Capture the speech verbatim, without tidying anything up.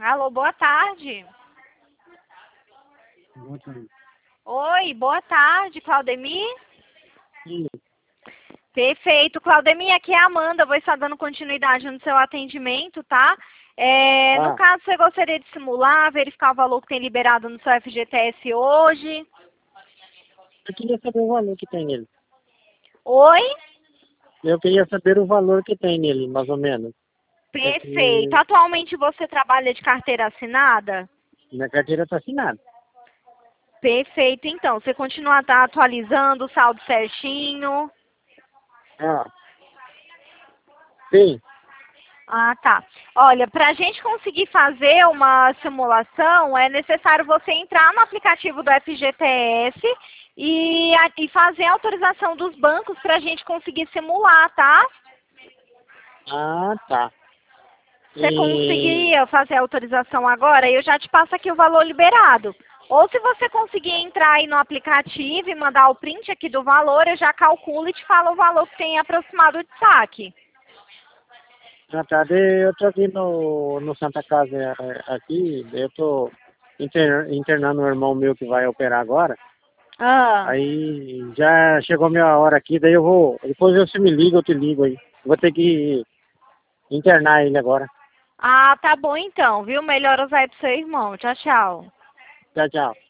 Alô, boa tarde. Boa tarde. Oi, boa tarde, Claudemir. Sim. Perfeito, Claudemir, aqui é a Amanda, vou estar dando continuidade no seu atendimento, tá? É, no Ah, caso, você gostaria de simular, verificar o valor que tem liberado no seu F G T S hoje? eu queria saber o valor que tem nele. Oi? Eu queria saber o valor que tem nele, mais ou menos. É Perfeito. que Atualmente você trabalha de carteira assinada? minha carteira está assinada. Perfeito, então. Você continua tá atualizando o saldo certinho? Ah, sim. Ah, tá. Olha, para a gente conseguir fazer uma simulação, é necessário você entrar no aplicativo do F G T S e, a- e fazer a autorização dos bancos para a gente conseguir simular, tá? Ah, tá. Você E... conseguiria fazer a autorização agora? Eu já te passo aqui o valor liberado. Ou se você conseguir entrar aí no aplicativo e mandar o print aqui do valor, eu já calculo e te falo o valor que tem aproximado de saque. Ah, tá. Daí eu tô aqui no, no Santa Casa, é, aqui, daí eu tô inter, internando um irmão meu que vai operar agora. Ah. Aí já chegou a minha hora aqui, daí eu vou... Depois você me liga, eu te ligo aí. Vou ter que internar ele agora. Ah, tá bom então, viu? Melhoras aí pro seu irmão. Tchau, tchau. Tchau, tchau.